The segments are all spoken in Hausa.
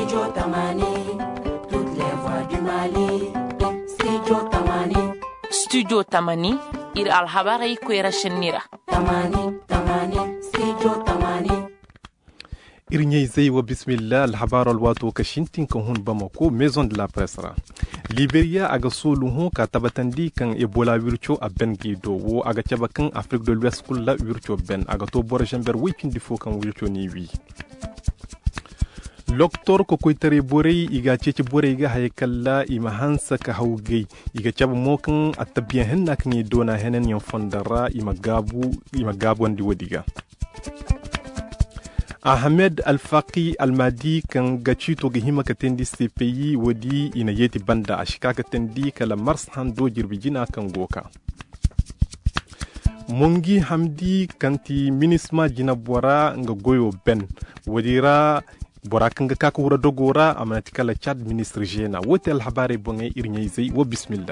Studio Tamani, toutes les voix du Mali. Studio Tamani. Studio Tamani, ir alhabarai kwera shenira. Tamani, Studio Tamani. Irnyei zai wa bismillah alhabara alwato kashintin kan hun Bamako maison de la presse ra. Liberia aga soluhu ka tabatandi kan Ebola vircho a ben gido wo aga cabakan Afrique de l'Ouest kulla vircho ben aga to bora jamber weekend difo kan vircho ni wi. Loktor ko koitare borei iga cece borei ga haykalla ima hansa ka hawgei iga caba mokan atabiyan henna kan yi dona henen yan fondara ima gabu wandi wadiga. Ahmed Al-Faqi Al-Madi kan gaci to gihima ka tendi CPI wadi ina yeti banda a shika ka tendi kala mars hando jirbijina kan goka. Mungi Hamdi kanti minisma jina bora nga goyo ben wadira bora kan ga kaka wura dogora amanati kala Chad ministre jena wote alhabare bonge irnyai zai wa bismillah.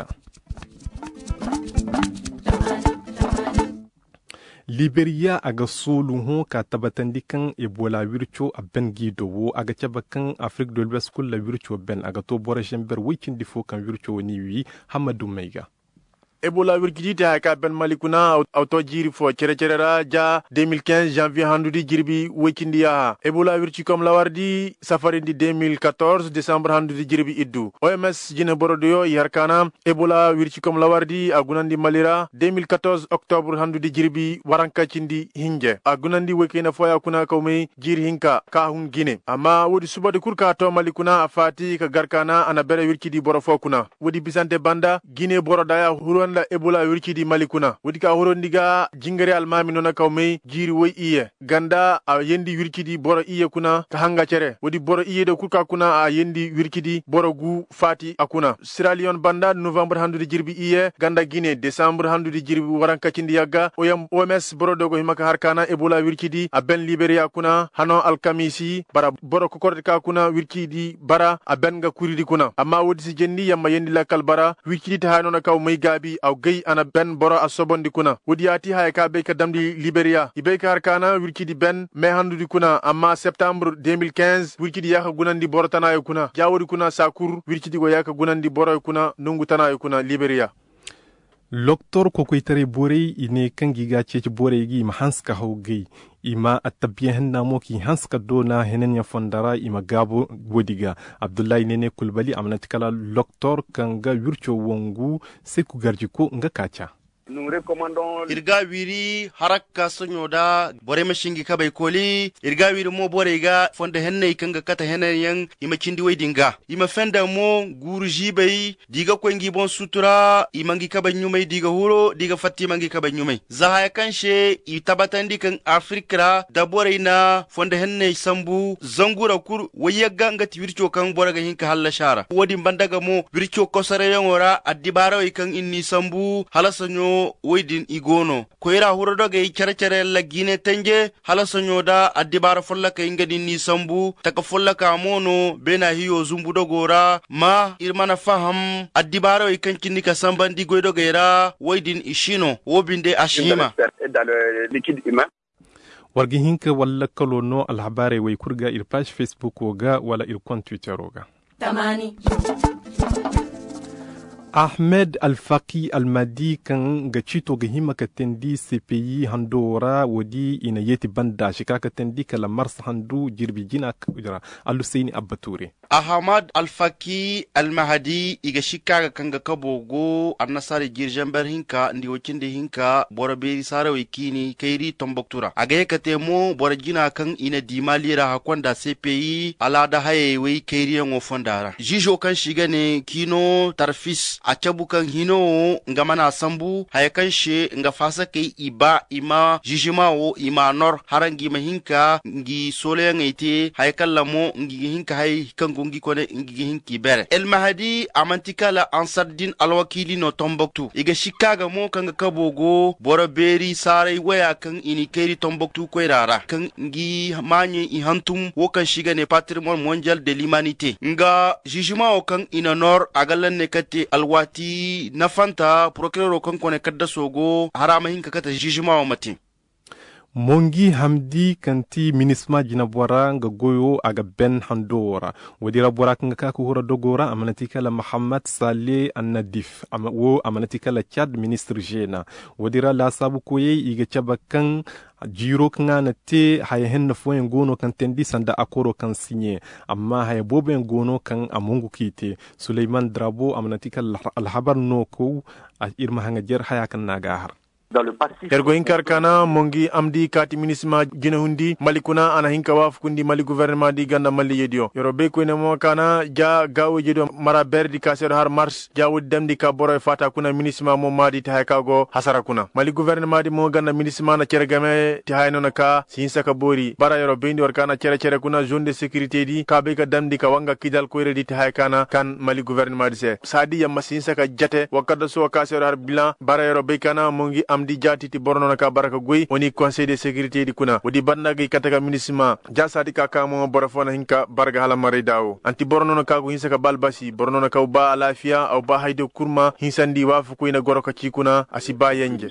Liberia aga soluhu ka tabatandi kan Ebola vircho a ben gido wo aga cabakan Afrique de l'Ouest kulla vircho ben aga to bora jember weekend difo kan vircho ni wi Hamadou Meiga. Ebola virkiti ha ka ben malikuna auto jiri fo cere ja 2015 janvier handudi jirbi wekindi ya Ebola virti comme lawardi safari di 2014 décembre handudi jirbi iddu OMS jine borodo yarkana Ebola virti comme lawardi agunandi malira 2014 octobre handudi jirbi waranka cindi hinje agunandi wekina foya kuna kawme jiri hinka ka hun gine amma wodi subade kurka to malikuna afati ka garkana ana bere virkidi borofo kuna wodi bisante banda gine boroda ya huru la Ebola wirkidi malikuna wodi ka horondiga jingare almami nona kawme jiri woy iye ganda a yendi wirkidi boro iye kuna ka hanga cere wodi boro iye de kurka kuna a yendi wirkidi boro gu fati akuna Sierra Leone banda novembre handu jirbi iye ganda Guinée décembre handu jirbi waranka cindi yagga oyam OMS boro dogo himaka harkana Ebola wirkidi a ben Liberia kuna hano alkamisi bara boro kokorde ka kuna wirkidi bara a ben ga kuridi kuna amma wodi si jendi yamma yendi lakal bara wirkidi ta hanona kawme gabi aw gay ana ben boro asobondi kuna wodiyati hay ka be ka damdi Liberia ibe ka harkana wirkidi ben me handudi kuna amma septembre 2015 wirkidi yaka gunandi boro tanayo kuna jawodi kuna sakur wirkidi go yaka gunandi boro kuna nungu tanayo kuna Liberia. Loktor ko koitare borei ine kan giga cece borei gi ma hanska hawgei ima atabiyan henna moki hanska dona henen ya fondara ima gabo godiga Abdullahi Nene Kulbali amanati kala loktor kan ga wircho wongu seku garjiko nga kacha. Irga wiri harakka sonyoda bore mashingi kabay koli irga wiri mo bore ga fonda henne ikanga kata henne yang ima kindi weydinga ima fenda mo guru jibay diga ko ngi bon sutura imangi kabay nyumay diga huro diga fatti mangi kabay nyumay zahaya kanshe itabatandi kan afrikra da bore na fonda henne sambu zangura kur wayaga ngati wircho kan bore ga hinka halla shara wodi bandaga mo wircho kosare yongora adibaro ikan inni sambu halasanyo Weydin igono koira hurodoga cere la Guinée tenge halasanyo da adibara folla ka ingadi ni sambu taka folla ka mono bena hiyo zumbu dogora ma irmana faham adibara ikankinni ka sambandi goydoga era Weydin ishino wobinde ashima dans le liquide humain. Wargi hinka walla kalono alhabare way kurga ir page Facebook woga wala ir compte Twitter woga. Tamani. Ahmed Al-Faqi Al-Madi kan gaci to gihima ka tendi CPI handora wadi ina yeti banda shika ka tendi kala mars handu jirbi jina kujara Al-Husaini Abbature. Ahmad Al-Faqi Al-Mahdi iga shika kanga kabogo annasari girjamber hinka ndi wakinde hinka bora beri sara wikini kairi tomboktura agaye katemo bora jina kan ina dimalira hakwanda CPI alada haye wei kairi yango fondara jijo kan shiga ne kino tarfis a cabukan hino nga mana sambu hayakan she nga fasa kai iba ima jijimao ima nor harangi mahinka ngi sole ngaite hayakan lamo ngi hinka hay kangongi kone ngi hinki bere El Mahdi amantikala ansardin alwakili no Tombouctou iga shikaga mo kanga kabogo bora beri sare waya kan ini keri Tombouctou koirara kan ngi manye i hantum wokan shiga ne patrimoine mondial de l'humanité nga jijimao kan ina nor agalan ne kate alwati nafanta procureur kan kone kadda sogo harama hinka kata jijima wa mati Mongi Hamdi kanti minisma jina bora nga goyo aga ben handora wadira bora kanga kaku hura dogora amanatika la Muhammad Saleh An-Nadif wo amanatika la Chad ministre jena wadira la sabu koye iga chabakan jiro kanga na te haya henna foyen gono kan tendi sanda akoro kan sinye amma haya boben gono kan amungu kite Suleiman Drabo amanatika al-habar noko irma hanga jer haya kan nagahar Ergo hinkar kana mongi amdi kati minisma jina hundi malikuna ana hinka waf kundi mali gouvernement di ganda mali yedio yorobe ko mo kana ja gawo jedo mara berdi kasero har mars jawu demdi ka boro fata kuna minisma mo madi ta kago hasara kuna mali gouvernement di mo ganda minisma na cergame ti hayno na ka sinsa ka bori bara yorobe ndi war kana cere kuna zone de sécurité di ka be ka demdi ka wanga kidal ko redi ta kana kan mali gouvernement di se sadi ya masinsa ka jate wakada so kasero har bilan bara yorobe kana mongi amdi jati ti borno ka baraka goy woni conseil de sécurité di kuna wodi bandagi kataka minisma jasati ka kamo borofona hinka barga hala mare dawo anti borno ka go hinsa ka balbasi borno ka ba lafiya au ba haydo kurma hinsandi wafu ko ina goroka ci kuna asiba yenje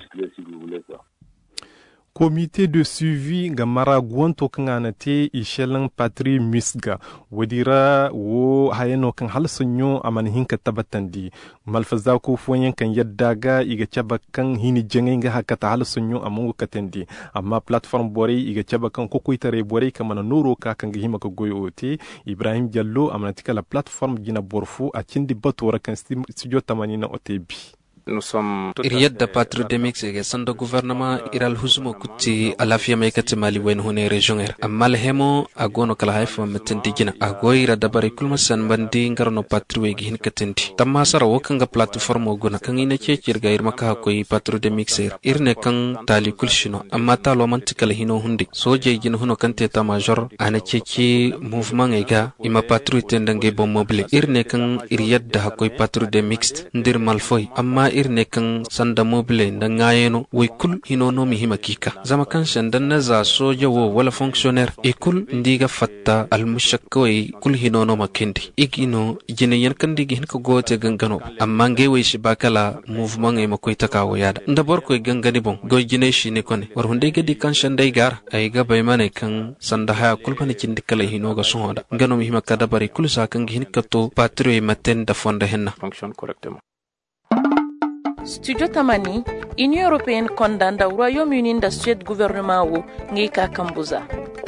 Comité de suivi ga maraguan to kangana te ishelan patri misga wadira wo hayeno kan halsunyo aman hinka tabatandi malfaza ko foyen kan yaddaga iga chabakan hini jenga hakata halsunyo amungu katendi amma platform bore iga chabakan ko kuitare bore kamana nuro ka kan hima ko goyote Ibrahim Diallo amanatika la platform gina borfu a cindi batora kan studio 80 otebi Iriyadda patru demix ege sanda gouvernement iral huzmo kuti alafia maikati mali wen hune regioner amal hemo agono kala haifa matendigina agoira dabari kulma san bandi ngarno patru ege hin katendi tamma sara wokanga platform oguna kangina chechirga irma ka koi patru demix irne kang tali kulshino amma talo mantikala hino hundi soje jin huno kante ta major ana chechi mouvement ega ima patru tendange bom mobile irne kang iriyadda hakoi patru demix ndir malfoy amma irne kan sanda mobile da ngayeno we kul hinono mi himakika zama kan shandan na za soja wo wala fonctionnaire e kul ndiga fatta al mushakkoy kul hinono makindi igino jine yan kan digi hin ko gote gangano amma ngewe shi bakala mouvement e makoy takawo yada ndabor koy gangani bon go jine shi ne kone war hunde gedi kan shandai gar ay ga baymane kan sanda haya kul bani cindi kala hinoga sohoda ngano mi himakada bari kul sa kan hin kato patrie maten da fonda henna fonction correctement. Studio Tamani, Union Européenne condamne le Royaume-Uni da Suède gouvernement wo ngika kambuza.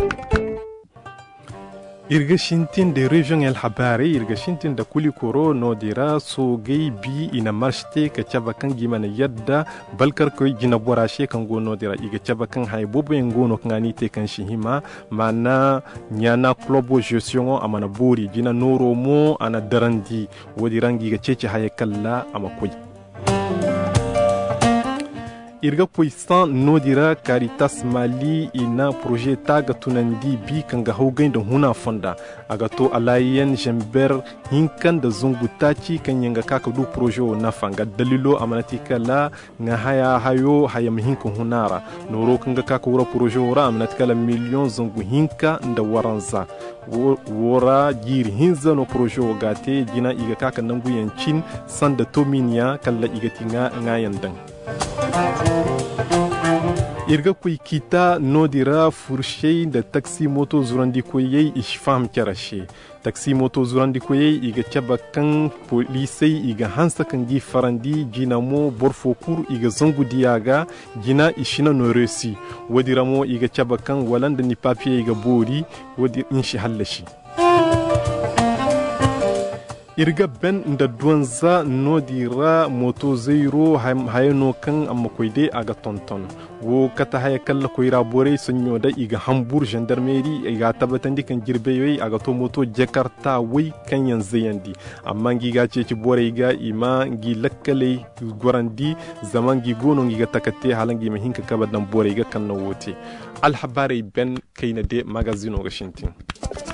Irgashintin de région El Habari, irgashintin da kulikoro no dira so gay bi ina marshte ka chabakan gimana yadda balkar koy jina borashe kan gono dira iga chabakan hay bobo ngono ngani te kan shihima mana nyana club gestion amana bori jina noro mo ana darandi wodirangi ga cece hay kala amakoy irga poistan no dira Caritas Mali ina projet taga tunandi bi kanga haugain da huna fonda agato alayen jember hinkan da zungutaci kan yanga kaka du projet na fanga dalilo amanatika la nga hayo hayam hinka hunara noro kanga kaka wura projet wura amanatika la million zungu hinka nda waranza wora jiri hinza no projet wagate jina iga kaka nangu yancin sanda tominia kala igatinga ngayandan irga kuy kita no dira furshey da taxi moto zurandi koyey ishfam karashe taxi moto zurandi koyey iga chabakan polisey iga hansa kan gi farandi jinamo borfokur iga zangu diaga jina ishina no resi wadiramo iga chabakan walanda ni papier iga bori wadi inshi hallashi irga ben nda duanza no dira moto zero hayano kan amma koyde aga tonton wo kata haya kala koyra bore sonyo da iga hambur gendarmerie iga tabatandi kan jirbe yoy aga to moto jakarta wai kan yanzu yandi amma giga ce ci bore iga ima gi lakkale gorandi zaman gi gono giga takate halangi mahinka kabadan bore iga kan no wote al habari ben kayna de magazino ga shintin